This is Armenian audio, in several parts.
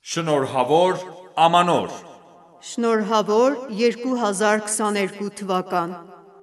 Շնորհավոր Ամանոր Շնորհավոր 2022 թվական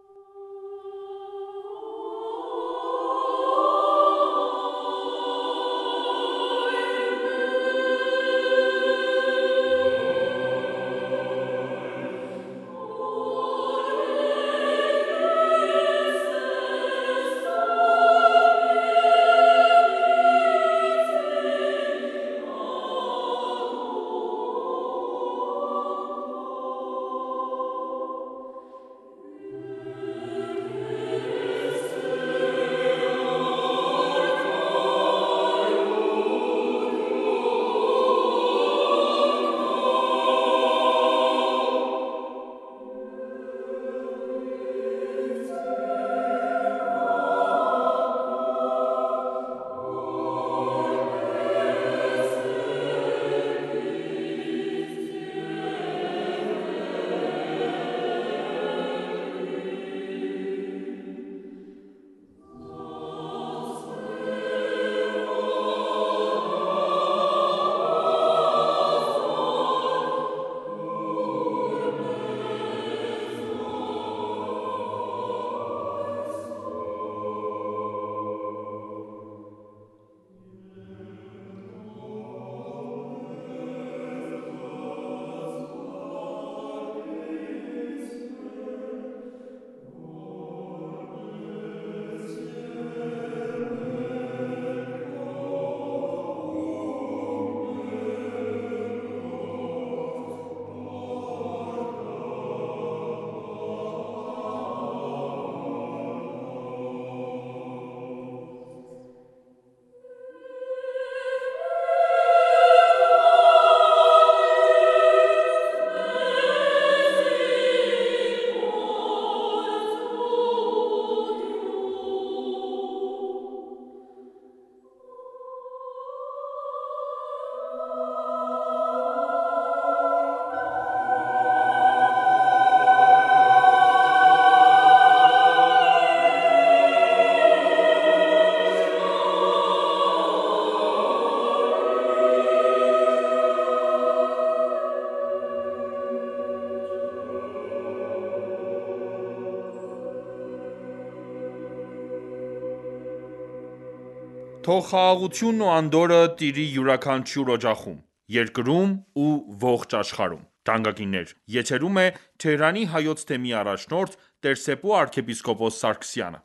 Թող խաղաղությունն ու անդորրը տիրի յուրաքանչյուր օջախում, երկրում ու ողջ աշխարհում: Թանկագիններ, եթերում է Թեհրանի հայոց թեմի առաջնորդ Տեր-Սեփու arքեպիսկոպոս Սարգսյանը: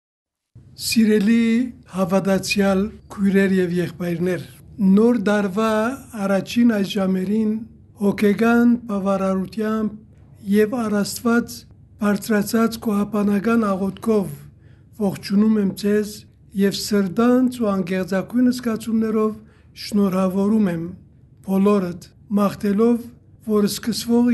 Սիրելի հավատացյալ քույրեր և եղբայրներ, Նոր տարվա առաջին այս ժամերին հոգեգան բավարարությամբ և առ Աստված բարձրացած քահանայական աղոթքով ողջունում եմ ձեզ և սրտանց ու անկեղծագույն զգացումներով շնորհավորում եմ բոլորդ, մաղթելով, որ սկսվող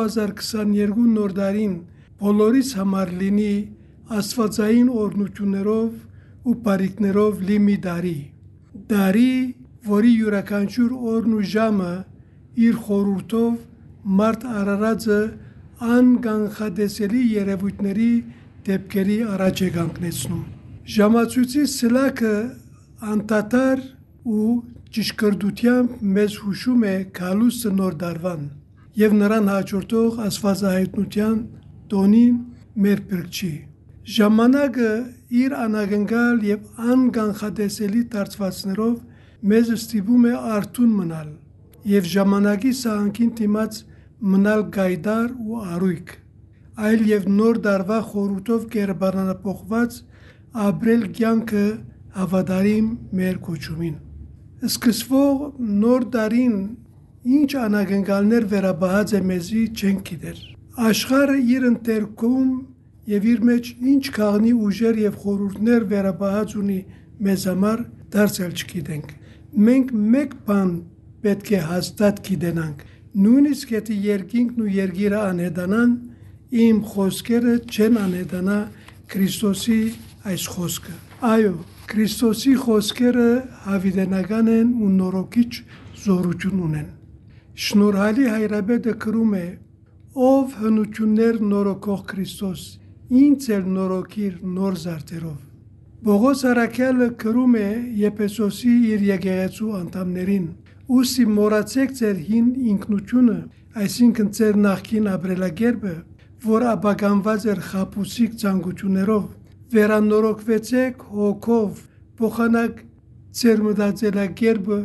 2022 նոր տարին բոլորիս համար լինի աստվածային օրհնություններով ու բարիքներով լի մի տարի, որի յուրաքանչյուր օրն ու ժամը իր խորհուրդով մարդ արարածը անկանխատեսելի երևույթների դեպքերի առաջ է կանգնեցնում: Ժամացույցի սլաքը անդադար ու ճշգրտությամբ մեզ հուշում է գալուստը նոր տարվան և նրան հաջորդող աստվածահայտնության տոնին մեր Փրկչի: Ժամանակը իր անակնկալ և անկանխատեսելի դարձվածներով մեզ ստիպում է արթուն մնալ և ժամանակի սահանքին դիմաց մնալ գայտառ ու առույգ, այլ և նոր տարվա խորհուրդով կերպարանափոխված ապրել կյանքը հավատարիմ մեր կոչումին: Սկսվող նոր տարին ինչ անակնկալներ վերապահած է մեզի չենք գիտեր: Աշխարհը իր ընդերքում և իր մեջ ինչ գաղտնի ուժեր և խորհուրդներ վերապահած ունի մեզ համար դարձյալ չգիտենք: Մենք մեկ բան պետք է հաստատ գիտենանք, նույնիսկ եթե երկինքն ու երկիրը անհետանան, իմ խոսքերը չեն անհետանա Քրիստոսի այս խոսքը: Այո, Քրիստոսի խոսքերը հավիտենական են ու նորոգիչ զորություն ունեն: Շնորհալի Հայրապետը գրում է. «Ով հնություններ նորոգող Քրիստոս, ինձ էլ նորոգիր նոր զարդերով»: Պողոս առաքյալը գրում է Եփեսոսի իր եկեղեցու անդամներին. Ուստի մոռացեք ձեր հին ինքնությունը, այսինքն ձեր նախկին ապրելակերպը, որ ապականված էր խաբուսիկ ցանկություններով, վերանորոգվեցեք հոգով, փոխանակ ձեր մտածելակերպը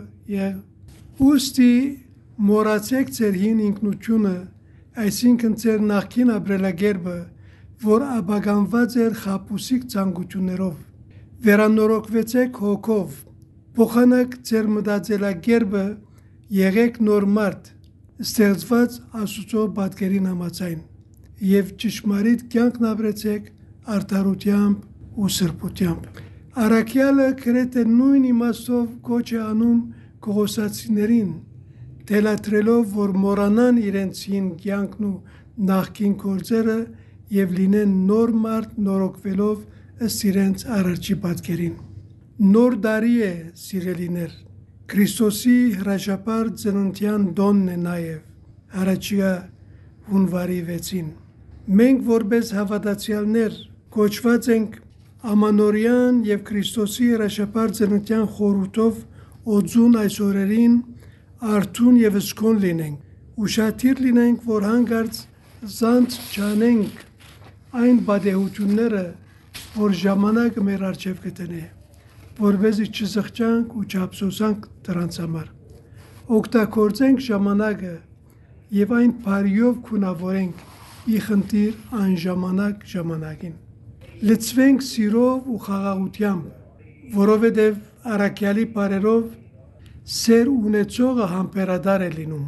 եւ ուստի մոռացեք ձեր հին ինքնությունը, այսինքն ձեր նախկին ապրելակերպը, որ ապականված էր խաբուսիկ ցանկություններով, վերանորոգվեցեք հոգով, փոխանակ ձեր մտածելակերպը, եղեք նոր մարդ, ստեղծված Աստծո պատկերին համաձայն, եւ ճշմարիտ կյանքն ապրեցեք արդարությամբ ու սրբությամբ։ Առաքյալը գրեթե նույն իմաստով կոչ է անում կողոսացիներին, թելադրելով, որ մոռանան իրենց հին կյանքն ու նախկին գործերը եւ լինեն նոր մարդ նորոգվելով ըստ իրենց առաջի պատկերին։ Նոր տարի է, սիրելիներ, Քրիստոսի հրաշապար ծննդյան տոնն է նաեւ առաջիկա հունվարի 6-ին։ Մենք որպես հավատացյալներ կոչված ենք ամանորյան եւ Քրիստոսի հրաշապար ծննդյան խորհրդով օծուն այս օրերին արթուն եւ զգոն լինենք, ուշադիր լինենք, որ հանկարծ զանց չանենք այն բադեհությունները, որ ժամանակը մեր առջև կտնի, որովհետեւ չզղջանք ու չափսոսանք դրանց համար։ Օգտագործենք ժամանակը եւ այն բարիով քունավորենք ի խնդիր այն ժամանակին։ Լցվենք սիրով ու խաղաղությամբ, որովհետեւ առաքյալի բարերով սեր ունեցողը համբերադար է լինում,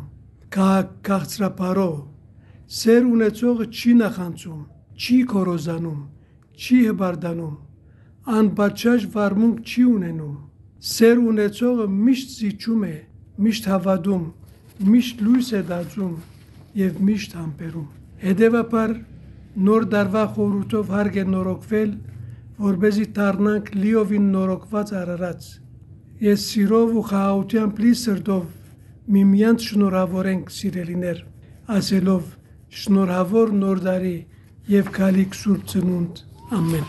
քաղցրապարով, սեր ունեցողը չի նախանձում, չի կորոզանում, չի հբարդանում, անպատշաճ վարմունք չի ունենում, սեր ունեցողը միշտ զիջում է, միշտ հավատում, միշտ լույս է դարձում եւ միշտ համբերում։ Հետևաբար նոր դարվա խորհրդով հարկ է նորոգվել, որբեզի դառնանք լիովին նորոգված արարած։ Ես սիրով ու խաղաղությամբ լի սրտով միմյանց շնորհավորենք, սիրելիներ, ասելով շնորհավոր նոր տարի եւ գալիք Սուրբ Ծնունդ։ Ամեն։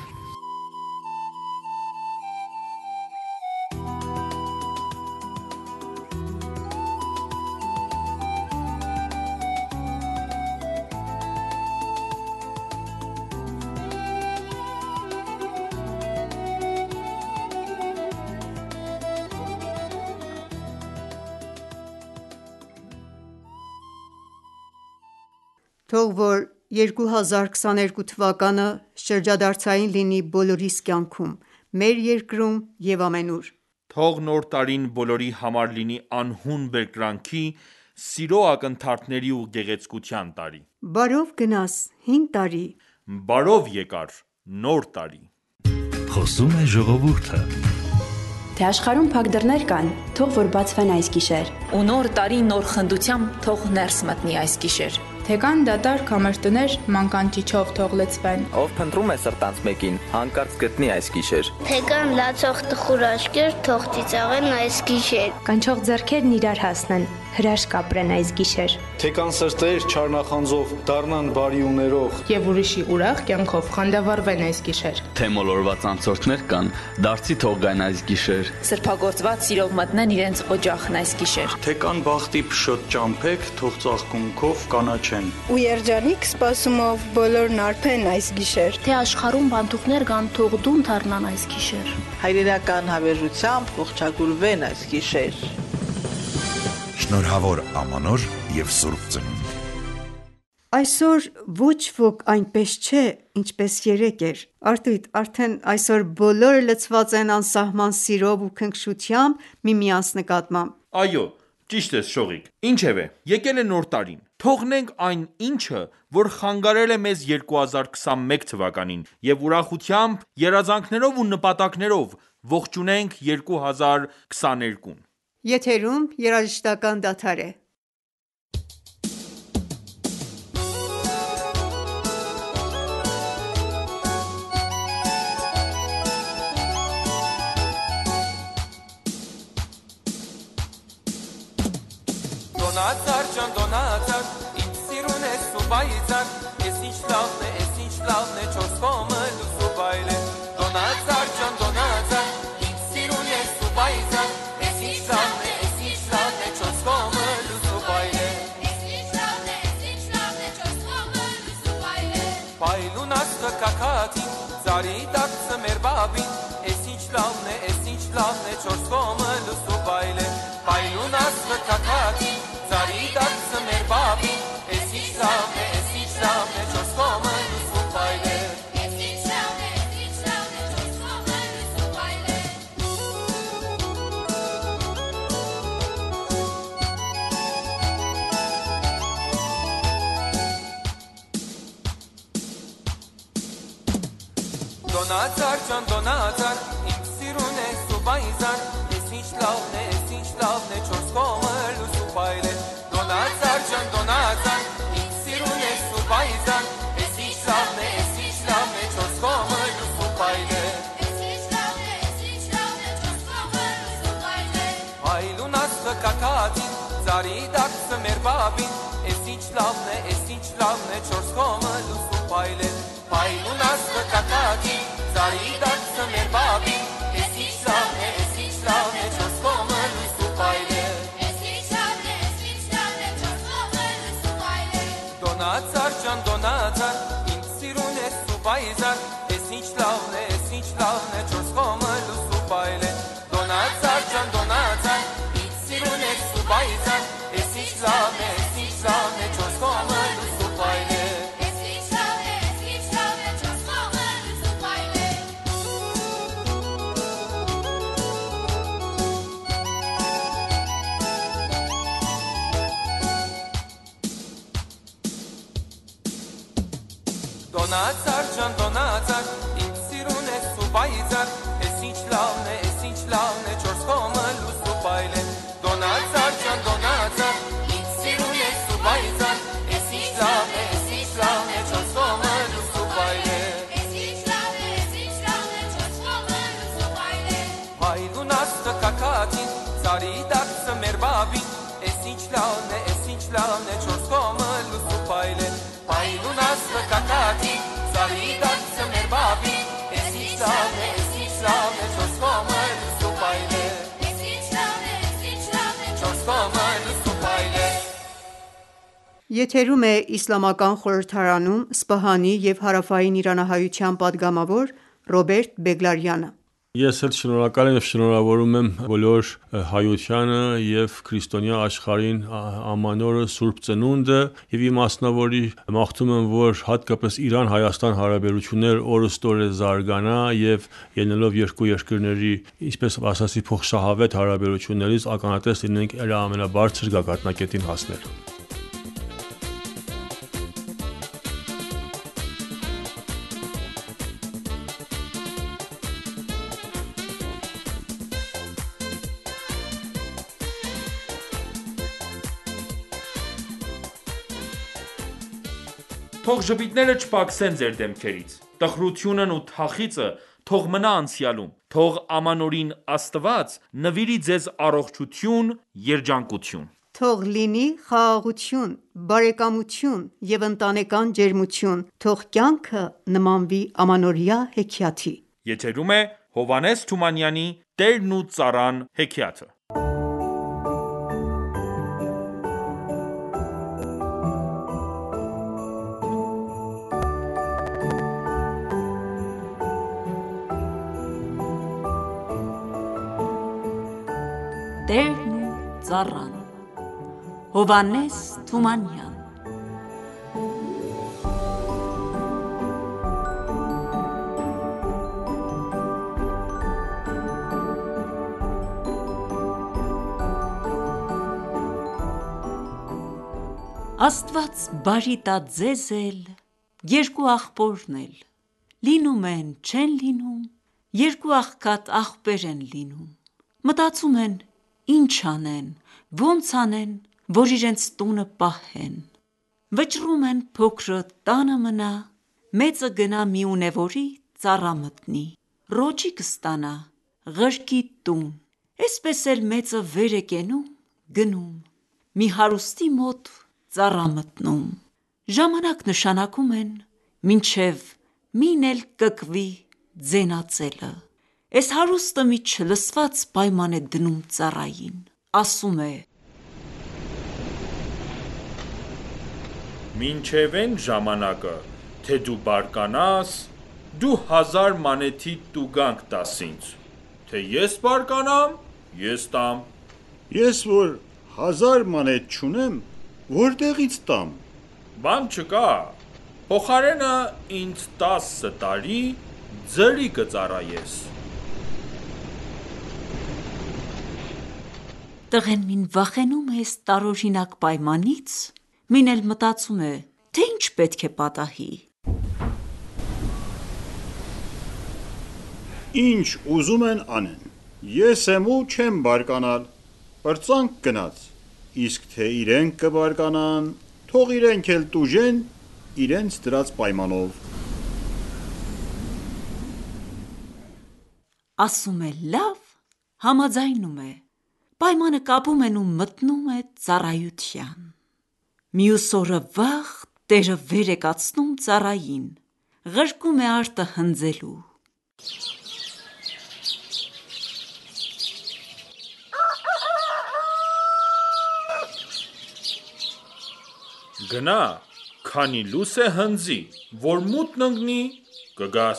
Թող որ 2022 թվականը շրջադարձային լինի բոլորիս կյանքում, մեր երկրում և ամենուր։ Թող նոր տարին բոլորի համար լինի անհուն բերկրանքի, սիրո ակնթարթների ու գեղեցկության տարի։ Բարով գնաս 5 տարի։ Բարով եկար նոր տարի։ Խոսում է ժողովուրդը։ Թե աշխարհում փակ դռներ կան, թող որ բացվեն այս գիշեր։ Ու նոր տարի նոր խնդությամբ թող ներս մտնի այս գիշեր։ Թե կան դատարկ համեր տներ, մանկան ճիչով թող լցվեն։ Ով փնտրում է սրտանց մեկին, հանկարծ գտնի այս գիշեր։ Թե կան լացող տխուր աչքեր, թող ծիծաղեն այս գիշեր։ Կանչող ձեռքերն իրար հասնեն, հրաշք ապրեն այս գիշեր։ Թե կան սրտեր չարնախանձով, դառնան բարի ու ներող։ Եվ ուրիշի ուրախ կյանքով խանդավառվեն այս գիշեր։ Թե մոլորված անցորդներ կան, դարձի թող գան այս գիշեր։ Սրբագործված սիրով մտնեն իրենց օջախն այս գիշեր։ Թե կան բախտի փշոտ ճամփեք, թող ծաղկունքով կանաչեն։ Ու երջանիկ սպասումով բոլորն արփեն այս գիշեր։ Թե աշխարհում բանտուկներ կան, թող դուն դառնան այս գիշեր։ Հայրենական հավերժությամբ ողջագուրվեն այս գիշեր։ Շնորհավոր ամանոր եւ Սուրբ Ծնունդ։ Այսօր ոչ ոք այնպես չէ, ինչպես երեկ էր։ Արտույտ, արդեն այսօր բոլորը լցված են անսահման սիրով ու քնքշությամբ միմյանց նկատմամբ։ Այո, ճիշտ ես Շողիկ։ Ինչևէ, եկել է նոր տարին։ Թողնենք այն ինչը, որ խանգարել է մեզ 2021 թվականին եւ ուրախությամբ, երազանքներով ու նպատակներով ողջունենք 2022-ն։ Եթերում երաժշտական դադար է։ Դոնացար ջան դոնացար, ինձ սիրուն ես ու բայցար, ես ինչ լավն է չորս կողմը լույս ու բայլ է։ Դոնացար ջան դոնացար, ինձ սիրուն ես ու բայցար, ես ինչ լավն է կակատին, ծարի դարձը մեր բաբին, ես ինչ լավն է, ես ինչ լավն է, չորս կողմը լուսու բայլ է, պայլուն ասվը կակատին, ծարի դարձը մեր բաբին, ես ինչ լավն է, ես ինչ լավն է, չորս կողմը լուսու բայլ է, ես ինչ լավն է, ես ինչ լավն է, չորս կողմը լուսու բայլ է։ Դոնացար ջան դոնացար, ինձ սիրուն ես ու բայզար, ես ինչ լավն է, ես ինչ լավն է, չորս կողմը լուսու բայլ է, դոնացար ջան դոնացար, ինձ սիրուն ես ու բայզար, ես ինչ լավն է, ես ինչ լավն է, չորս կողմը լուսու բայլ է, ես ինչ լավն է, ես ինչ լավն է, չորս կողմը լուսու բայլ է, այլուն ասվը կակատին, ծարի դարձը մեր բաբին, ես ինչ լավն է, ես ինչ լավն է, չորս կողմը լուսու բայլ է, այլուն ասվը կակատին, ծարի դարձը մեր բաբին, ես ինչ լավն է, ես ինչ լավն է, չորս կողմը լուսու բայլ է, ես ինչ լավն է, ես ինչ լավն է, չորս կողմը լուսու բայլ է, դոնացար ջան դոնացար, ինձ սիրուն ես ու բայզար, ես ինչ լավն է, ես ինչ լավն է, չորս կողմը լուսու բայլ է, դոնացար ջան դոնացար, ինձ սիրուն ես ու բայզար, ես ինչ լավն է, ես ինչ լավն է, չորս կողմը լուսու բայլ է, Դոնացար ջան դոնացար, ինձ սիրուն ես ու բայզար, ես ինչ լավն է, ես ինչ լավն է, չորս կողմը լուսու բայլ է, դոնացար ջան դոնացար, ինձ սիրուն ես ու բայզար, ես ինչ լավն է, ես ինչ լավն է, չորս կողմը լուսու բայլ է, ես ինչ լավն է, ես ինչ լավն է, չորս կողմը լուսու բայլ է, այլուն ասվը կակատին, ծարի դարձը մեր բաբին, ես ինչ լավն է, ես ինչ լավն է, չորս կողմը լուսու բայլ է, այլուն ասվը կակատին, ծարի դարձը մեր բաբին, ես ինչ լավն է, ես ինչ լավն է, չորս կողմը լուսու բայլ է, ես ինչ լավն է, ես ինչ լավն է, չորս կողմը լուսու բայլ է։ Եթերում է Իսլամական խորհրդարանում Սպահանի և հարավային իրանահայության падգամավոր Ռոբերտ Բեգլարյանը։ Ես էլ շնորհակալ եմ և շնորհավորում եմ բոլոր հայությանը և քրիստոնյա աշխարհին ամանորը Սուրբ Ծնունդը և իմաստնավորի մաղթում եմ, որ հատկապես Իրան-Հայաստան հարաբերություններ օրըստօրե զարգանա և ելնելով երկու երկրների, ինչպես ասացի, փոխշահավետ հարաբերություններից ականատես լինենք իր ամենաբարձր գագաթնակետին հասնելու։ Թող ժպիտները չպակսեն ձեր դեմքերից, տխրությունն ու թախիծը թող մնա անցյալում, թող ամանորին Աստված նվիրի ձեզ առողջություն, երջանկություն։ Թող լինի խաղաղություն, բարեկամություն և ընտանեկան ջերմություն, թող կյանքը նմանվի ամանորյա հեքիաթի։ Եթերում է Հովհաննես Թումանյանի Տերն ու ծառան հեքիաթը։ Տերն ու ծառան Հովհաննես Թումանյան Աստված բարի տա ձեզ էլ, երկու աղբորն էլ, լինում են, չեն լինում, երկու աղքատ աղբեր են լինում, մտածում են ինչ անեն, ոնց անեն, որ իրենց տունը պահեն, վճռում են փոքրը տանը մնա, մեծը գնա մի ունևորի ծառա մտնի, ռոճի կստանա, ղրկի տուն, այսպես էլ մեծը վեր է կենում, գնում, մի հարուստի մոտ ծառա մտնում, ժամանակ նշանակում են, մինչև մին էլ կկվի ձենածելը, այս հարուստը մի չլսված պայման է դնում ծառային, ասում է. Մինչև են ժամանակը, թե դու բարկանաս, դու 1000 մանեթի տուգանք տաս ինձ, թե ես բարկանամ, ես տամ։ Ես որ 1000 մանեթ չունեմ, որտեղից տամ։ Բան չկա, փոխարենը ինձ 10 տարի ձրի կծառայես։ Տղեն մին վախենում է տարօրինակ պայմանից, մին էլ մտածում է, թե ինչ պետք է պատահի։ Ինչ ուզում են անեն, ես եմ ու չեմ բարկանալ, պրծանք գնաց, իսկ թե իրենք կբարկանան, թող իրենք էլ տուժեն իրենց դրած պայմանով։ Ասում է լավ, համաձայնում է, պայմանը կապում են ու մտնում է ծառայության։ Մյուս օրը վաղ տերը վեր է կացնում ծառային, ղրկում է արտը հնձելու։ Գնա, քանի լույս է հնձի, որ մութն ընկնի, կգաս։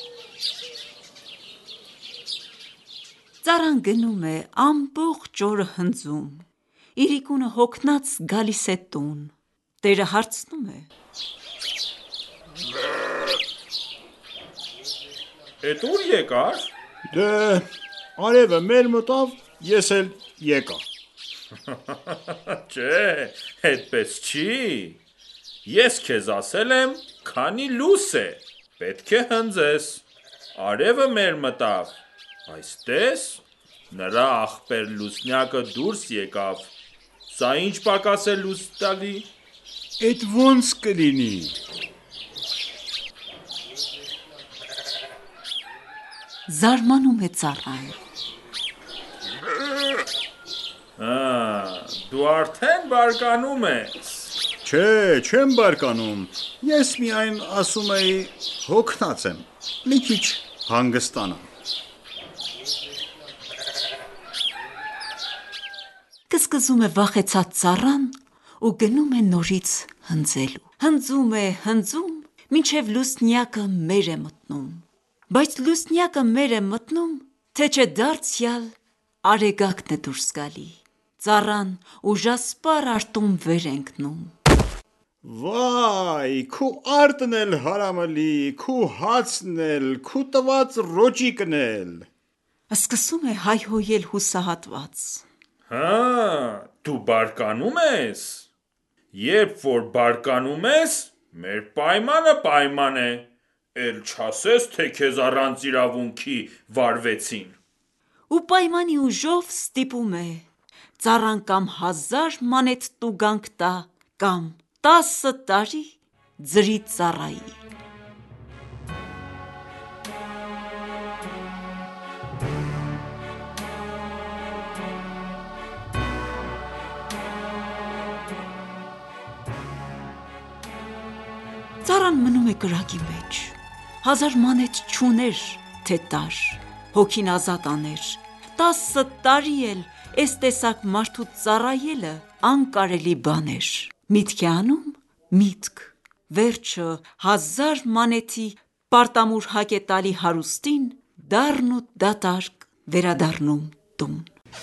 Ծառան գնում է, ամբողջ օրը հնձում, իրիկունը հոգնած գալիս է տուն, տերը հարցնում է. Էդ ուր եկար։ Դե արևը մեր մտավ, ես էլ եկա։ Չէ, այդպես չի։ Ես քեզ ասել եմ, քանի լույս է, պետք է հնձես։ Արևը մեր մտավ, այս տես, նրա աղբեր լուսնյակը դուրս եկավ։ Սա ինչ պակաս է լույս տալի։ Էդ ոնց կլինի։ Զարմանում է ծառան։ Դու արդեն բարկանում ես։ Չէ, չեմ բարկանում, ես միայն ասում էի հոգնած եմ, մի քիչ հանգստանամ։ Կսկզում է վախեցած ծառան ու գնում է նորից հնձելու։ Հնձում, մինչև լուսնյակը մեր է մտնում, բայց լուսնյակը մեր է մտնում, թե չէ դարձյալ արեգակն է դուրս գալի։ Ծառան ուժասպառ արտում վեր է ընկնում։ Վայ, քու արտն էլ հարամլի, քու հացն էլ, քու տված ռոճիկն էլ։ Սկսում է հայհոյել հուսահատված։ Դու բարկանում ես։ Երբ որ բարկանում ես, մեր պայմանը պայման է, էլ չասես, թե քեզ առանց իրավունքի վարվեցին։ Ու պայմանի ուժով ստիպում է, ծառան կամ 1000 մանեթ տուգանք տա, կամ 10 տարի ձրի ծառայի։ Ծառան մնում է կրակի մեջ, 1000 մանեթ չուներ, թե տար, հոգին ազատ աներ, 10 տարի էլ էս տեսակ մարդու ծառայելը անկարելի բան էր։ Միտք է անում, միտք, վերջը 1000 մանեթի պարտամուր հակ է տալի հարուստին, դառն ու դատարկ վերադառնում տուն։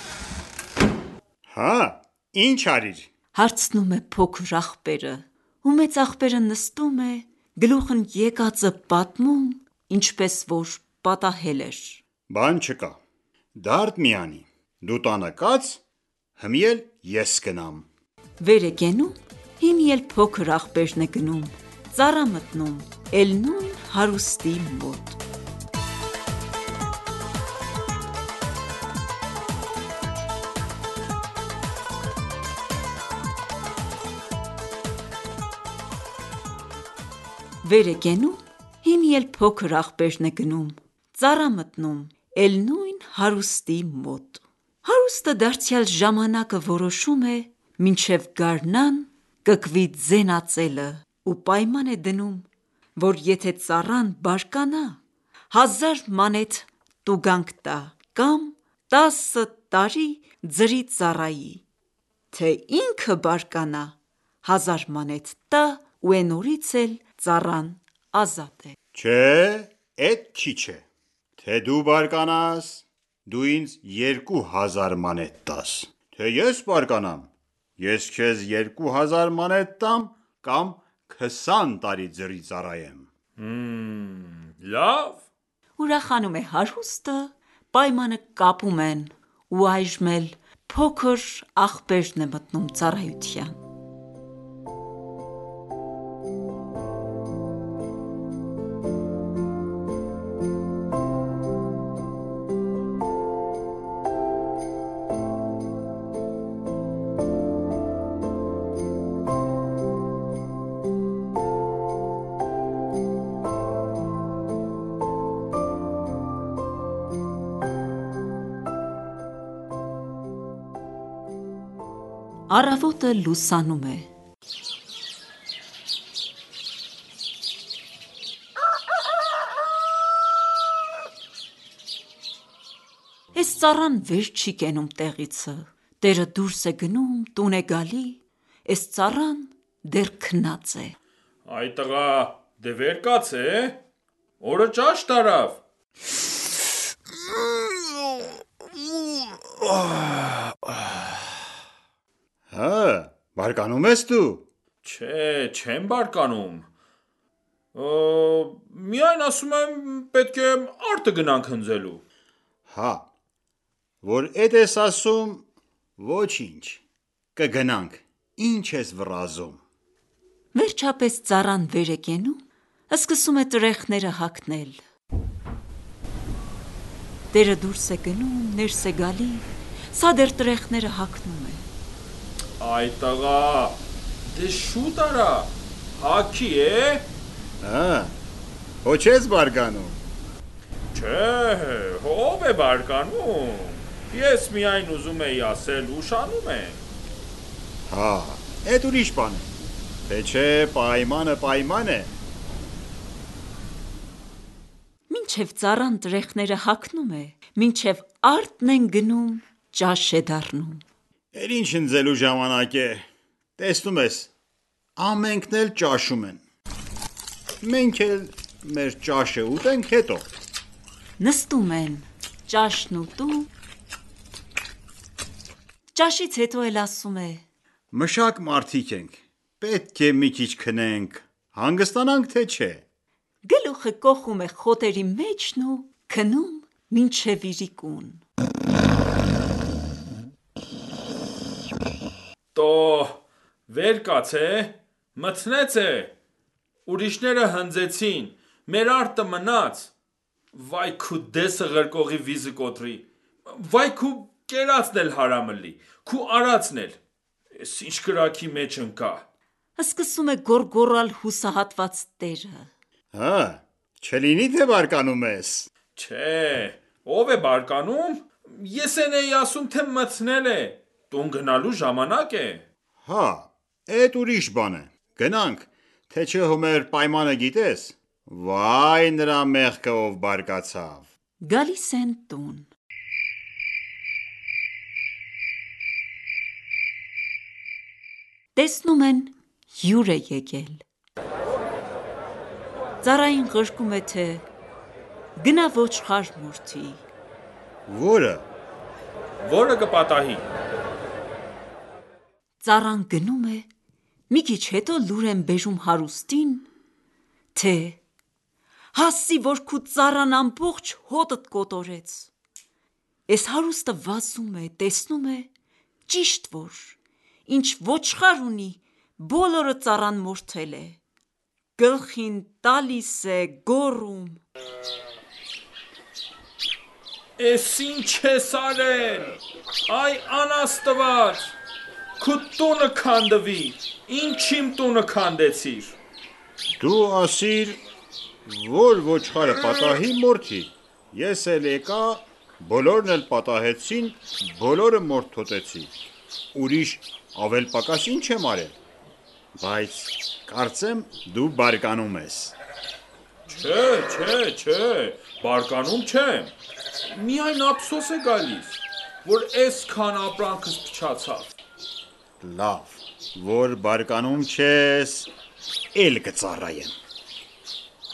Հա, ինչ արիր։ Հարցնում է փոքր աղբերը, ու մեծ աղբերը նստում է, գլուխն եկածը պատմում, ինչպես որ պատահել էր։ Բան չկա, դարդ մի անի, դու տանը կաց, հիմի էլ ես գնամ։ Վեր է կենում, հիմի էլ փոքր աղբերն է գնում, ծառա մտնում, էլ նույն հարուստի մոտ։ Վեր է կենում, հիմի էլ փոքր աղբերն է գնում, ծառա մտնում, էլ նույն հարուստի մոտ։ Հարուստը դարձյալ ժամանակը որոշում է, մինչև գարնան կկվի ձենածելը ու պայման է դնում, որ եթե ծառան բարկանա, 1000 մանեթ տուգանք տա, կամ 10 տարի ձրի ծառայի, թե ինքը բարկանա, 1000 մանեթ տա ու էն օրից էլ ծառան ազատ է։ Չէ, էդ քիչ է։ Թե դու բարկանաս, դու ինձ 2000 մանետ տաս։ Թե ես բարկանամ, ես քեզ 2000 մանետ տամ կամ 20 տարի ձրի ծառայեմ։ Լավ։ Ուրախանում է հարուստը, պայմանը կապում են ու այժմ էլ փոքր աղբերն է մտնում ծառայության։ Առավոտը լուսանում է։ Էս ծառան վեր չի կենում տեղիցը, տերը դուրս է գնում, տուն է գալի, էս ծառան դեռ քնած է։ Այ տղա, դե վեր կաց է, օրը ճաշ տարավ։ Հա, բարկանում ես դու։ Չէ, չեմ բարկանում։ Միայն ասում եմ, պետք է արտը գնանք հնձելու։ Հա, որ էդ ես ասում, ոչինչ, կգնանք, ինչ ես վռազում։ Վերջապես ծառան վեր է կենում, սկսում է տրեխները հագնել։ Տերը դուրս է գնում, ներս է գալի, սա դեռ տրեխները հագնում է։ Այ տղա, դե շուտ արա, հագի է։ Հա, ոչ ես բարկանում։ Չէ, ով է բարկանում։ Ես միայն ուզում էի ասել ուշանում է։ Հա, էդ ուրիշ բան է։ Թե չէ պայմանը պայման է։ Մինչև ծառան տրեխները հագնում է, մինչև արտն են գնում, ճաշ է դառնում։ Էլ ինչ հնձելու ժամանակ է, տեսնում ես, ամենքն էլ ճաշում են։ Մենք էլ մեր ճաշը ուտենք հետո։ Նստում են, ճաշն ուտում։ Ճաշից հետո էլ ասում է. Մշակ մարդիկ ենք, պետք է մի քիչ քնենք, հանգստանանք թե չէ։ Գլուխը կոխում է խոտերի մեջն ու քնում մինչև իրիկուն։ Տո, վեր կաց է, մթնեց է, ուրիշները հնձեցին, մեր արտը մնաց, վայ քու դեսը ղրկողի վիզը կոտրի, վայ քու կերածն էլ հարամլի, քու արածն էլ, ես ինչ կրակի մեջ ընկա։ Սկսում է գորգորալ հուսահատված տերը։ Հա, չլինի թե բարկանում ես։ Չէ, ով է բարկանում, ես են էի ասում թե մթնել է, տուն գնալու ժամանակ է։ Հա, էդ ուրիշ բան է, գնանք, թե չէ հոմեր պայմանը գիտես, վայ նրա մեղքը ով բարկացավ։ Գալիս են տուն։ Տեսնում են հյուր է եկել։ Ծառային ղրկում է թե գնա ոչխար մորթի։ Որը։ Որը կպատահի։ Ծառան գնում է, մի քիչ հետո լուր են բերում հարուստին, թե հասի որ քու ծառան ամբողջ հոտդ կոտորեց։ Էս հարուստը վազում է, տեսնում է, ճիշտ որ, ինչ ոչխար ունի, բոլորը ծառան մորթել է, գլխին տալիս է, գոռում. Էս ինչ ես արել, այ անաստված, քու տունը քանդվի, ինչ իմ տունը քանդեցիր։ Դու ասիր, որ ոչխարը պատահի մորթի, ես էլ եկա, բոլորն էլ պատահեցին, բոլորը մորթոտեցի, ուրիշ ավել պակաս ինչ եմ արել, բայց կարծեմ դու բարկանում ես։ Չէ, բարկանում չեմ, միայն ափսոս է գալիս, որ այսքան ապրանքս փչացավ։ Լավ, որ բարկանում չես, էլ կծառայեմ։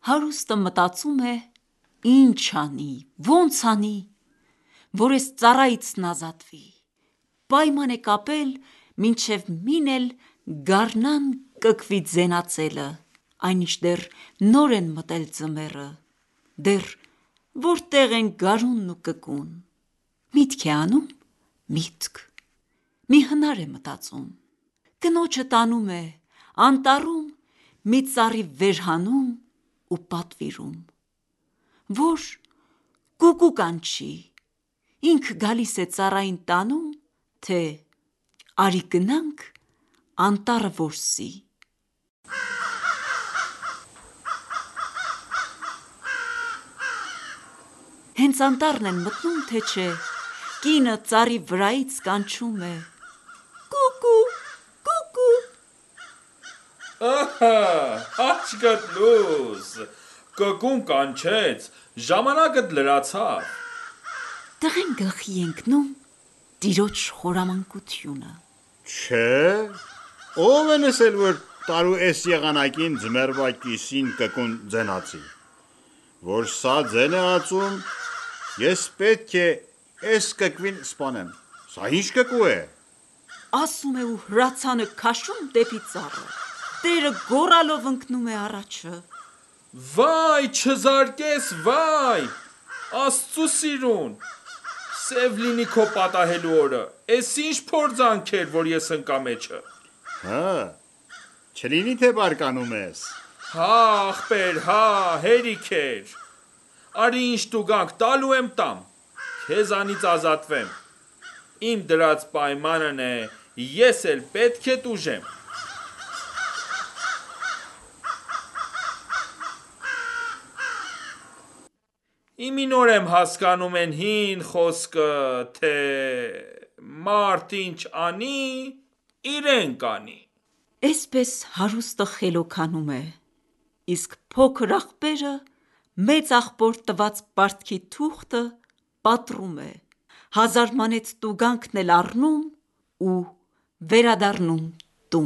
Հարուստը մտածում է. ինչ անի, ոնց անի, որ այս ծառայից ազատվի, պայման է կապել, մինչև մինել գարնան կկվի ձենածելը, այնիշ դեռ նոր են մտել ձմեռը, դեռ որտեղ են գարունն ու կկուն, միտք է անում, միտք, մի հնար է մտածում, կնոջը տանում է, անտառում մի ծառի վեր հանում ու պատվիրում, որ կուկու կանչի, ինքը գալիս է ծառային տանում, թե արի գնանք անտառը որսի։ Հենց անտառն են մտնում, թե չէ, կինը ծառի վրայից կանչում է. կուկու, կուկու։ Ահա, աչքդ լույս, կկուն կանչեց, ժամանակդ լրացավ։ Տղեն գլխի ընկնում տիրոջ խորամանկությունը։ Չէ, ով է նսել, որ տարու էս եղանակին ձմեռվա կիսին կկուն ձենացի, որ սա ձեն է ածում, ես պետք է էս կկվին սպանեմ, սա ինչ կկու է։ Ասում է ու հրացանը քաշում դեպի ծառը, տերը գոռալով ընկնում է առաջը։ Վայ, չզարկես, վայ, Աստծու սիրուն, սև լինի քո պատահելու օրը, էս ինչ փորձանք էր, որ ես ընկա մեջը։ Հա, չլինի թե բարկանում ես։ Հա, ախպեր, հա, հերիք էր։ Արի ինչ տուգանք, տալու եմ տամ, քեզանից ազատվեմ։ Իմ դրած պայմանն է, ես էլ պետք է տուժեմ։ Իմինոր եմ հասկանում են հին խոսքը, թե մարդ ինչ անի, իրեն կանի։ Էսպես հարուստը խելոքանում է, իսկ փոքր աղբերը մեծ աղբոր տված պարտքի թուղթը պատռում է, հազարմանեց տուգանքն էլ առնում ու վերադառնում տուն։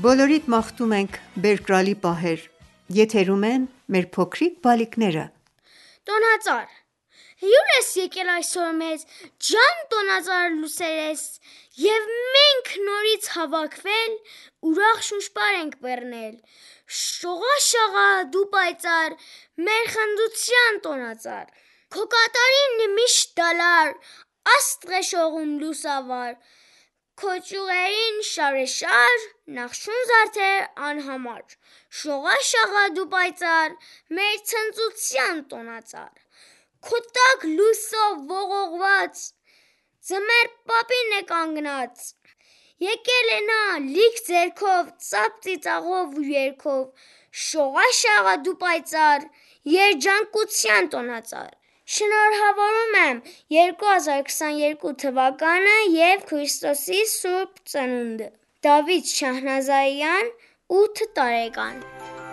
Բոլորիդ մաղթում ենք բերկրալի պահեր, եթերում են մեր փոքրիկ բալիկները։ Տոնածառ, հյուր ես եկել այսօր մեզ, ջան տոնածառ լուսերես, և մենք նորից հավաքվել, ուրախ շուշպար ենք բեռնել, շողաշաղա դու պայծառ, մեր խնդության տոնածառ, քո կատարին միշտ դալար, աստղ է շողում լուսավար, քո ճյուղերին շարեշար, նախշուն զարդեր անհամար, շողաշաղա դու պայծառ, մեր ցնծության տոնածառ, քո տակ լույսով ողողված, ձմեռ պապին է կանգնած, եկել է նա լիք ձեռքով, ծափ ծիծաղով ու երգով, շողաշաղա դու պայծառ, երջանկության տոնածառ, շնորհավորում եմ 2022 թվականը և Քրիստոսի Սուրբ Ծնունդը, Դավիթ Շահնազարյան, 8 տարեկան։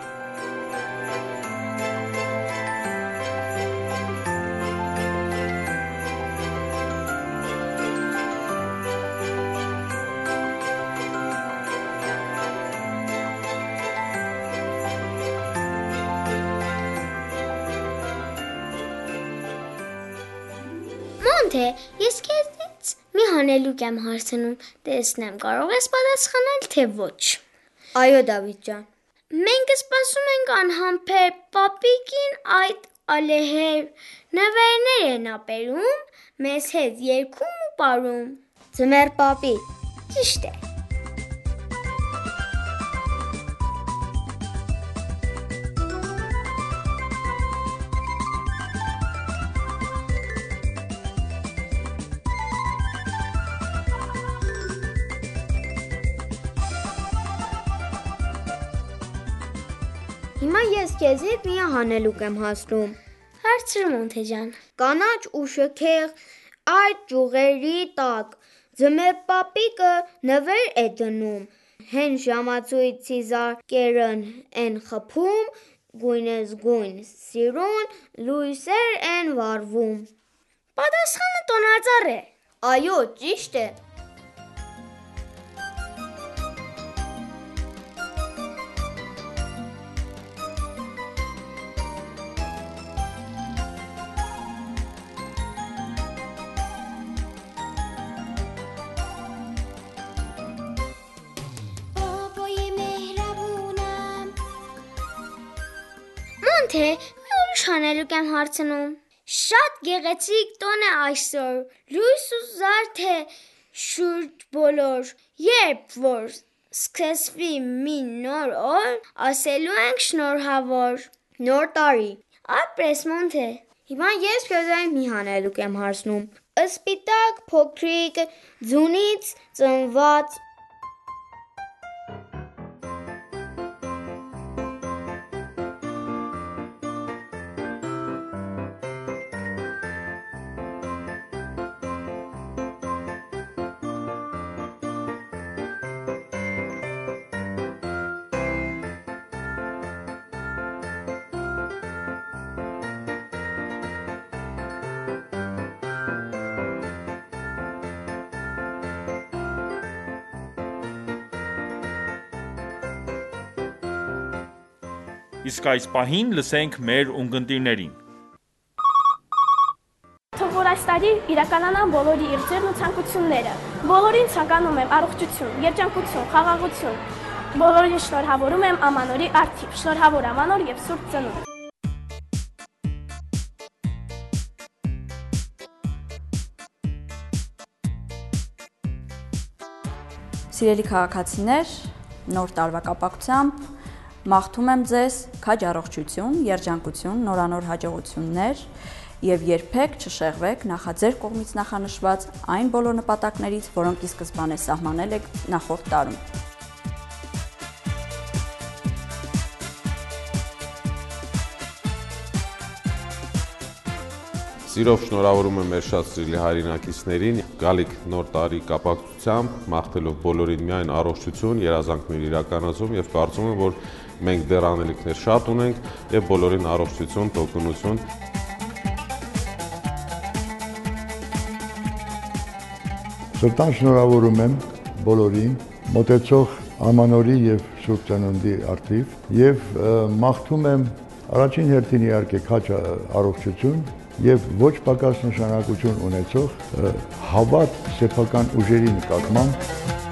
Մոնթե, ես քեզից մի հանելուկ եմ հարցնում, տեսնեմ կարող ես պատասխանել, թե ոչ։ Այո, Դավիթ ջան։ Մենք սպասում ենք անհամբեր պապիկին այդ ալեհեր նվերներ են ապերում, մեզ հետ երգում ու պարում։ Ձմեռ պապի, ճիշտ է։ Հիմա ես քեզից մի հանելուկ եմ հասնում։ Հարցրու Մոնթե ջան։ Կանաչ ու շքեղ այդ ճյուղերի տակ ձմեռ պապիկը նվեր է դնում, հեն ժամացույցի զարկերն են խփում, գույնզգույն սիրուն լույսեր են վառվում։ Պատասխանը տոնածառ է։ Այո, ճիշտ է։ Մոնթե, մի ուրիշ հանելուկ եմ հարցնում։ Շատ գեղեցիկ տոն է այսօր, լույս ու զարդ է շուրջ բոլոր, երբ որ սկսվի մի նոր օր, ասելու ենք շնորհավոր, նոր տարի։ Ապրես Մոնթե։ Հիմա ես քեզ մի հանելուկ եմ հարցնում։ Սպիտակ փոքրիկ ձունից ծնված Իսկ այս պահին լսենք մեր ունկնդիրներին։ Թող որ այս տարի իրականանան բոլորի իրձերն ու ցանկությունները։ Բոլորին ցանկանում եմ առողջություն, երջանկություն, խաղաղություն։ Բոլորին շնորհավորում եմ Ամանորի առթիվ, շնորհավոր Ամանոր և Սուրբ Ծնունդ։ Սիրելի քաղաքացիներ, նոր տարվա կապակցությամբ մաղթում եմ ձեզ քաջ առողջություն, երջանկություն, նորանոր հաջողություններ եւ երբեք չշեղվեք նախաձեր կողմից նախանշված այն բոլոր նպատակներից, որոնք ի սկզբանե սահմանել եք նախորդ տարում։ Սիրով շնորհավորում եմ մեր շատ սիրելի հայրենակիցներին, գալիք նոր տարի կապակցությամբ, մաղթելով բոլորին միայն առողջություն, երազանքներ իրականացում եւ կարծում եմ, որ մենք դեռ անելիքներ շատ ունենք եւ բոլորին առողջություն, տոկունություն։ Սրտան շնորհավորում եմ բոլորին մոտեցող Ամանորի եւ Սուրբ Ծնունդի արդիվ եւ մաղթում եմ առաջին հերթին իհարկե քաջ առողջություն եւ ոչ պակաս նշանակություն ունեցող հավատ սեփական ուժերի նկատմամբ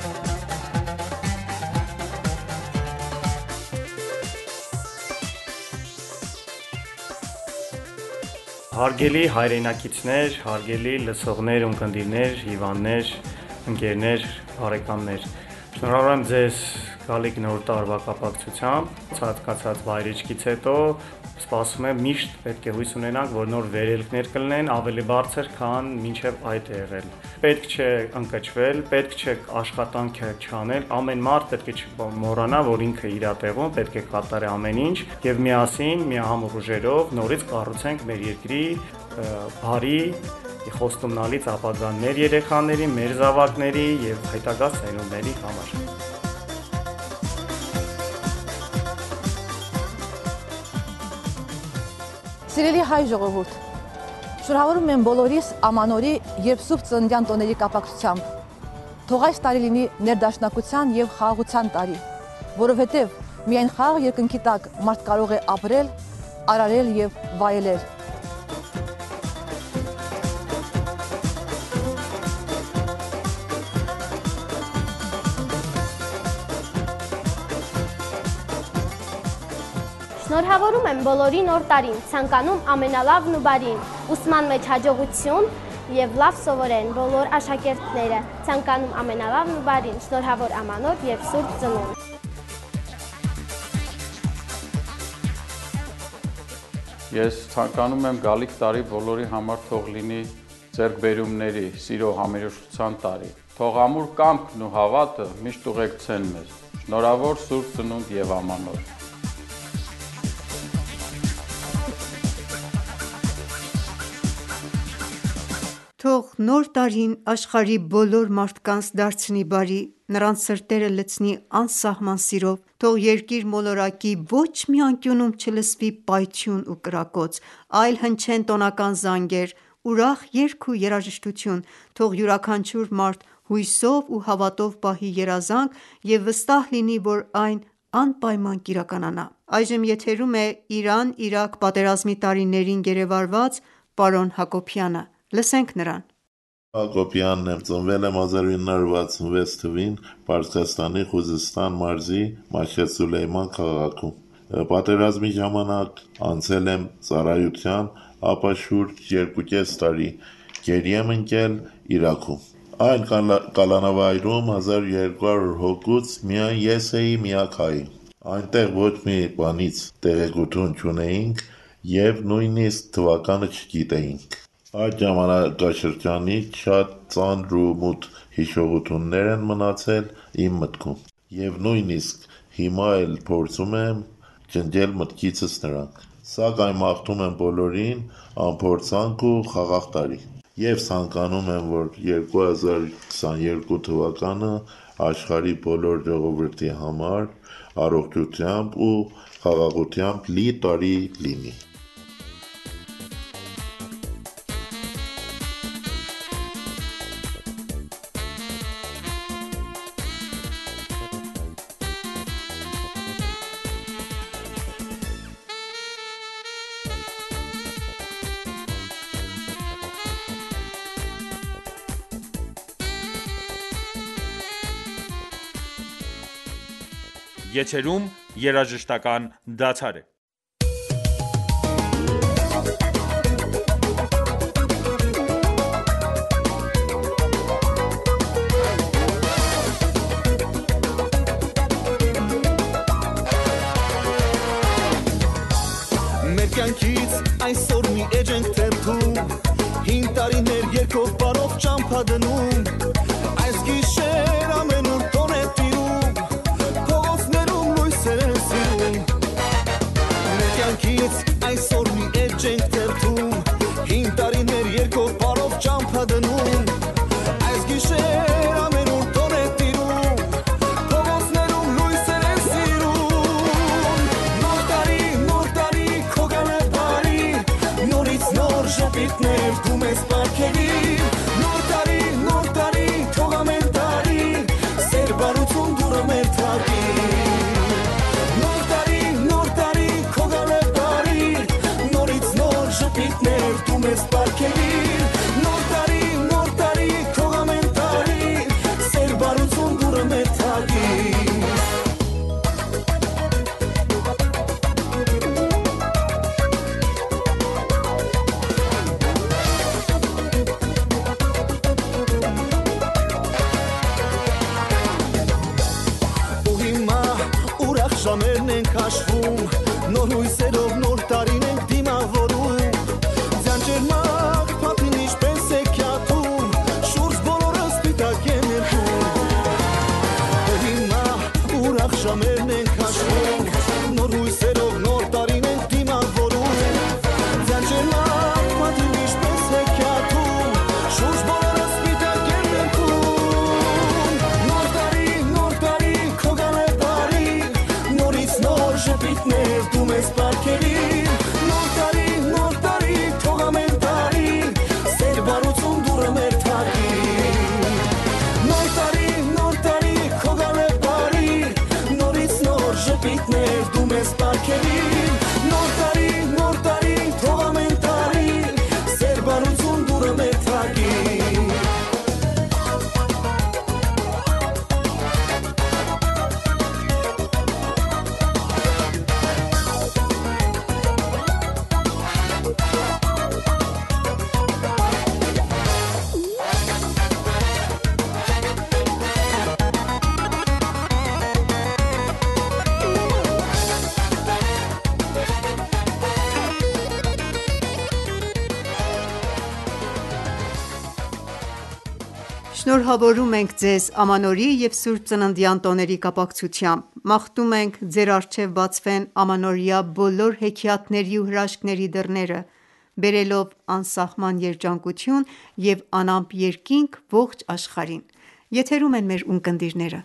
Հարգելի հայրենակիցներ, հարգելի լսողներ, ունկնդիրներ, հիվանդներ, ընկերներ, բարեկամներ, շնորհավոր եմ ձեզ գալիք նոր տարվա կապակցությամբ, ցածկացած վայրիչքից հետո սպասում եմ միշտ պետք է հույս ունենանք, որ նոր վերելքներ կլինեն ավելի բարձր, քան մինչև այդ է եղել։ Պետք չէ ընկճվել, պետք չէ աշխատանքը չանել, ամեն մարդ պետք է չմոռանա, որ ինքը իր տեղում պետք է կատարի ամեն ինչ եւ միասին, միահամուռ ուժերով նորից կառուցենք մեր երկրի բարի խոստումնալից ապագան մեր երեխաների, մեր զավակների եւ հետագա սերունդների համար։ Սիրելի հայ ժողովուրդ, շնորհավորում եմ բոլորիս Ամանորի եւ Սուրբ Ծննդյան տոների կապակցությամբ։ Թող այս տարի լինի ներդաշնակության եւ խաղաղության տարի, որովհետեւ միայն խաղաղ երկնքի տակ մարդ կարող է ապրել, արարել եւ վայելել։ Շնորհավորում եմ բոլորի նոր տարին, ցանկանում ամենալավն ու բարին, ուսման մեջ հաջողություն եւ լավ սովորեն բոլոր աշակերտները, ցանկանում ամենալավն ու բարին, շնորհավոր Ամանոր եւ Սուրբ Ծնունդ։ Ես ցանկանում եմ գալիք տարի բոլորի համար թող լինի ձեռքբերումների, սիրո համերաշխության տարի։ Թող ամուր կամքն ու հավատը միշտ ուղեկցեն մեզ։ Շնորհավոր Սուրբ Ծնունդ եւ Ամանոր։ Թող նոր տարին աշխարհի բոլոր մարդկանց դարձնի բարի, նրանց սրտերը լցնի անսահման սիրով, թող երկիր մոլորակի ոչ մի անկյունում չլսվի պայթյուն ու կրակոց, այլ հնչեն տոնական զանգեր, ուրախ երգ ու երաժշտություն, թող յուրաքանչյուր մարդ հույսով ու հավատով պահի երազանք եւ վստահ լինի, որ այն անպայման կիրականանա։ Այժմ եթերում է Իրան-Իրաք պատերազմի տարիներին գերեվարված պարոն Հակոբյանը։ Լսենք նրան։ Հակոբյանն եմ, ծնվել եմ 1966 թվին Պարսկաստանի Խուզստան մարզի Մաշհեդ Սուլեյման քաղաքում։ Պատերազմի ժամանակ անցել եմ ծառայության, ապա շուրջ 2.5 տարի գերի եմ ընկել Իրաքում։ Այն կալանավայրում 1200 հոգուց միայն ես էի միակ հայ։ Այնտեղ ոչ մի բանից տեղեկություն չունեինք եւ նույնիսկ թվականը չգիտեինք։ Այդ ժամանակաշրջանից շատ ծանր ու մութ հիշողություններ են մնացել իմ մտքում եւ նույնիսկ հիմա էլ փորձում եմ ջնջել մտքիցս նրանք։ Սակայն մաղթում եմ բոլորին անփորձանք ու խաղաղ տարի եւ ցանկանում եմ, որ 2022 թվականը աշխարհի բոլոր ժողովրդի համար առողջությամբ ու խաղաղությամբ լի տարի լինի։ Եթերում երաժշտական դադար է։ Մեր կյանքից այսօր մի էջ ենք թերթում, հին տարիներ երկով բարով ճամփա դնում, այս գիշեր ամենուր տոն է տիրում, փողոցներում լույսեր են սիրում։ Մեր կյանքից այսօր մի էջ ենք թերթում, հին տարիներ երկով բարով ճամփա դնում, այս գիշեր ամենուր տոն է տիրում, փողոցներում լույսեր են սիրում։ Նոր տարի քո գալը բարի, նորից նոր շապիկներ դու մեզ պարգևիր, նոր տարի Նոր հույսերով նոր տարին ենք դիմավորում Ձանջերմակ փաթին ինչպես է քյաթում Շուրջ բոլորը սպիտակ են ներկում Հիմա ուրախ ժամերն ենք հաշվում Նոր հույսերով նոր տարին ենք դիմավորում Ձանջերմակ փաթին ինչպես է քյաթում Շուրջ բոլորը սպիտակ են ներկում Նոր տարի, քո գալը բարի Նորից նոր ժպիտներ դու մեզ պարգևիր Նոր տարի, թող ամեն տարի Սեր բարություն դուրը մեր թակի Նոր տարի, քո գալը բարի Նորից նոր ժպիտներ դու մեզ պարգևիր Նոր տարի, թող ամեն տարի Սեր բարություն դուրը մեր թակի Շնորհավորում ենք ձեզ Ամանորի և Սուրբ Ծննդյան տոների կապակցությամբ: Մաղթում ենք ձեր առջև բացվեն ամանորյա բոլոր հեքիաթների ու հրաշքների դռները, բերելով անսահման երջանկություն և անամպ երկինք ողջ աշխարհին: Եթերում են մեր ունկնդիրները: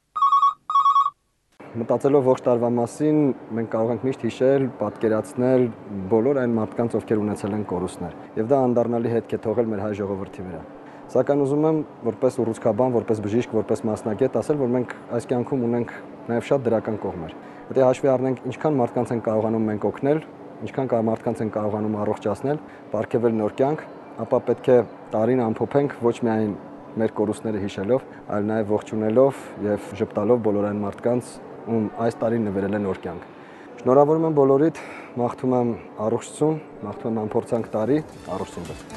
Մտածելով ողջ տարվա մասին, մենք կարող ենք միշտ հիշել, պատկերացնել բոլոր այն մարդկանց, ովքեր ունեցել են կորուստներ, եւ դա անդառնալի հետք է թողել մեր հայ ժողովրդի վրա: Սակայն ուզում եմ որպես ուռուցքաբան, որպես բժիշկ, որպես մասնագետ ասել, որ մենք այս կյանքում ունենք նաև շատ դրական կողմեր: Պետք է հաշվի առնենք ինչքան մարդկանց են կարողանում մենք օգնել, ինչքան մարդկանց են կարողանում առողջացնել, պարգևել նոր կյանք, ապա պետք է տարին ամփոփենք ոչ միայն մեր կորուստները հիշելով, այլ նաև ողջունելով եւ ժպտալով բոլոր այն մարդկանց, ում այս տարին նվերել է նոր կյանք: Շնորհավորում եմ բոլորիդ, մաղթում եմ առողջություն, մաղթում եմ անփորձանք տարի, առողջություն ձեզ: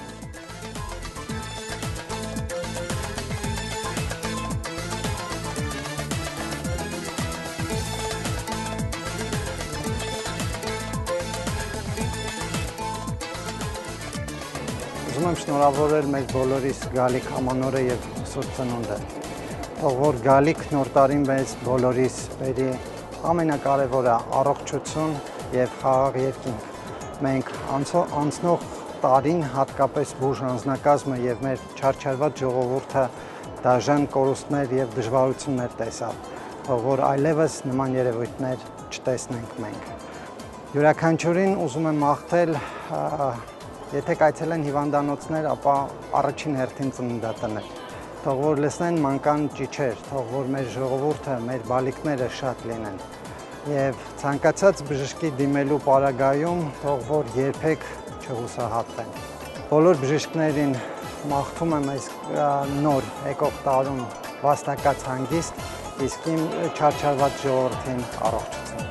Ուզում եմ շնորհավորել մեր բոլորիս գալիք ամանորը եւ Սուրբ Ծնունդը: Թող որ գալիք նոր տարին մեզ բոլորիս բերի ամենակարևորը առողջություն եւ խաղաղ երկինք: Մենք անցնող տարին հատկապես բուժ անձնակազմը եւ մեր չարչարված ժողովուրդը դաժան կորուստներ եւ դժվարություններ տեսավ: Թող որ այլևս նման երևույթներ չտեսնենք մենք: Յուրաքանչյուրին ուզում եմ մաղթել Եթե կայցելեն հիվանդանոցներ, ապա առաջին հերթին ծննդատներ: Թող որ լսեն մանկան ճիչեր, թող որ մեր ժողովուրդը, մեր բալիկները շատ լինեն: Եվ ցանկացած բժշկի դիմելու պարագայում թող որ երբեք չհուսահատվեն: Բոլոր բժիշկներին մաղթում եմ այս նոր եկող տարում վաստակած հանգիստ, իսկ իմ չարչարված ժողովրդին առողջություն: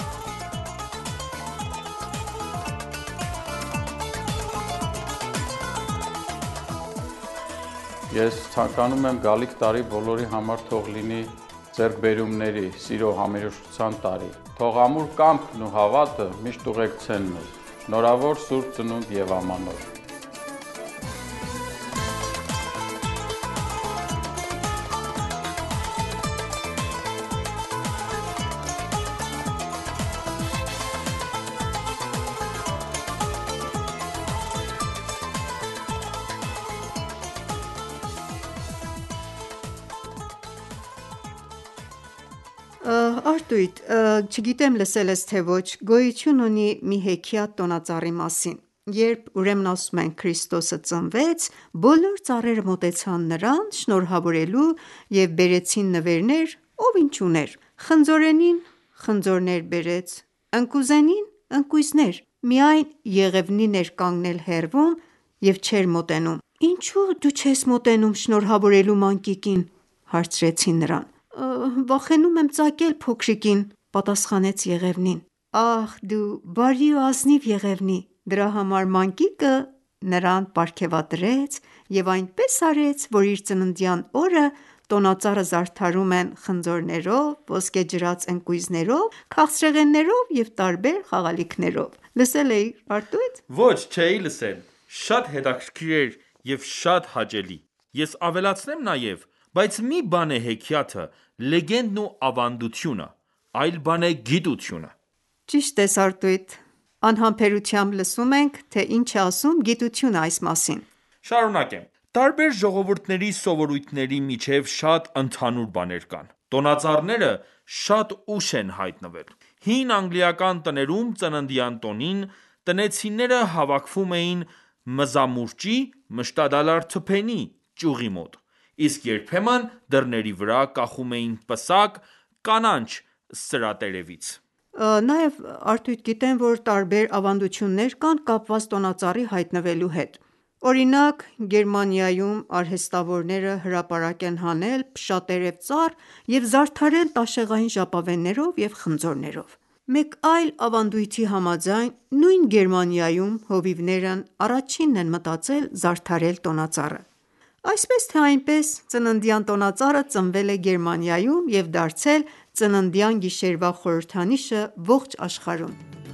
Ես ցանկանում եմ գալիք տարի բոլորի համար թող լինի ձեռքբերումների, սիրո, համերաշխության տարի: Թող ամուր կամքն ու հավատը միշտ ուղեկցեն մեզ: Շնորհավոր Սուրբ Ծնունդ եւ Ամանոր: Արտույտ, չգիտեմ լսել ես թե ոչ, գոյություն ունի մի հեքիաթ տոնածառի մասին: Երբ ուրեմն ասում են Քրիստոսը ծնվեց, բոլոր ծառերը մոտեցան նրան շնորհավորելու և բերեցին նվերներ, ով ինչ ուներ: Խնձորենին խնձորներ բերեց, ընկուզենին ընկույզներ, միայն եղևնին էր կանգնել հեռվում և չէր մոտենում: Ինչո՞ւ դու չես մոտենում շնորհավորելու մանկիկին: Հարցրեցին նրան: Վախենում եմ ծակել փոքրիկին, պատասխանեց եղևնին: Ահ դու բարի ու ազնիվ եղևնի: Դրա համար մանկիկը նրան պարգևատրեց և այնպես արեց, որ իր ծննդյան օրը տոնածառը զարդարում են խնձորներով, ոսկեջրած ընկույզներով, քաղցրեղեններով և տարբեր խաղալիքներով։ Լսել էիր, Արտույտ։ Ոչ, չէի լսել։ Շատ հետաքրքիր էր և շատ հաճելի։ Ես ավելացնեմ նաև, բայց մի բան է հեքիաթը, լեգենդն ու ավանդությունը, այլ բան է գիտությունը։ Ճիշտ ես, Արտույտ։ Անհամբերությամբ լսում ենք, թե ինչ է ասում գիտությունը այս մասին։ Շարունակեմ։ Տարբեր ժողովուրդների սովորույթների միջև շատ ընդհանուր բաներ կան։ Տոնածառները շատ ուշ են հայտնվել։ Հին անգլիական տներում ծննդյան տոնին տնեցիները հավաքվում էին մզամուրճի, մշտադալար թփենի ճյուղի մոտ, իսկ երբեմն դռների վրա կախում էին պսակ կանաչ սրատերևից։ Նաև Արտույտ գիտեմ, որ տարբեր ավանդություններ կան կապված տոնածառի հայտնվելու հետ։ Օրինակ, Գերմանիայում արհեստավորները հրապարակ են հանել փշատերև ծառ և զարդարել տաշեղային ժապավեններով և խնձորներով։ Մեկ այլ ավանդույթի համաձայն, նույն Գերմանիայում հովիվներն առաջինն են մտածել զարդարել տոնածառը։ Այսպես թե այնպես, ծննդյան տոնածառը ծնվել է Գերմանիայում և դարձել ծննդյան գիշերվա խորհրդանիշը ողջ աշխարհում։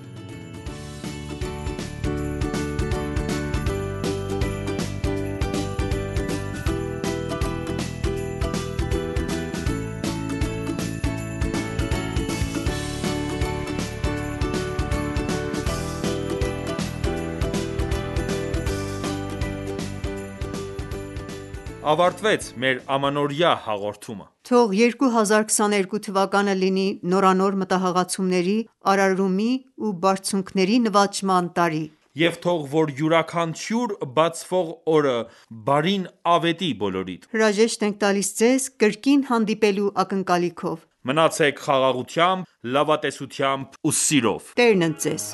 Ավարտվեց մեր ամանորյա հաղորդումը։ Թող 2022 թվականը լինի նորանոր մտահաղացումների, արարումի ու բարձունքների նվաճման տարի։ Եվ թող որ յուրաքանչյուր բացվող օրը բարին ավետի բոլորիդ։ Հրաժեշտ ենք տալիս ձեզ կրկին հանդիպելու ակնկալիքով։ Մնացեք խաղաղությամբ, լավատեսությամբ ու սիրով։ Տերն ընդ ձեզ։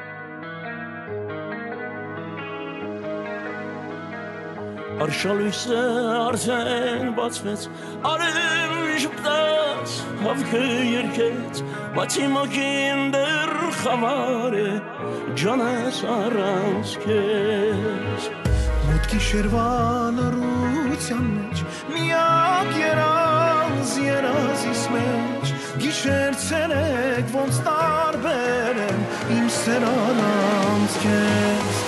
Արշալույսը արդեն բացվեց, արև ժպտաց, հավքը երկեց, բացի մոքին դեռ խավար է, ջանս առանց քեզ։ Մոտ գիշերվա լռության մեջ, միակ երազիս մեջ, գիշեր ցերեկ ոնց տարբեր են, իմ սերան անց քեզ։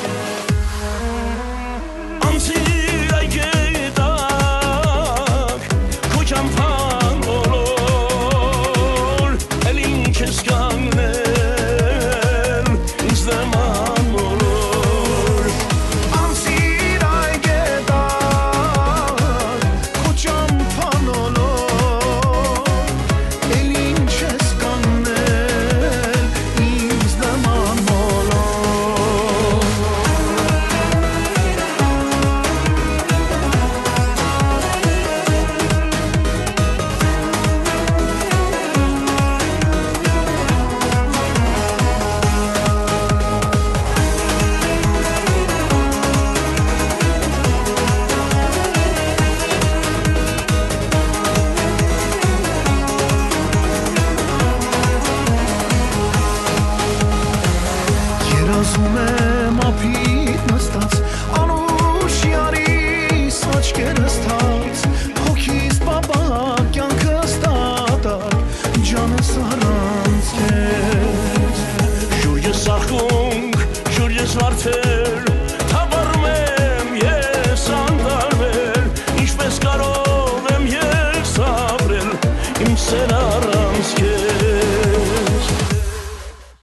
Երազում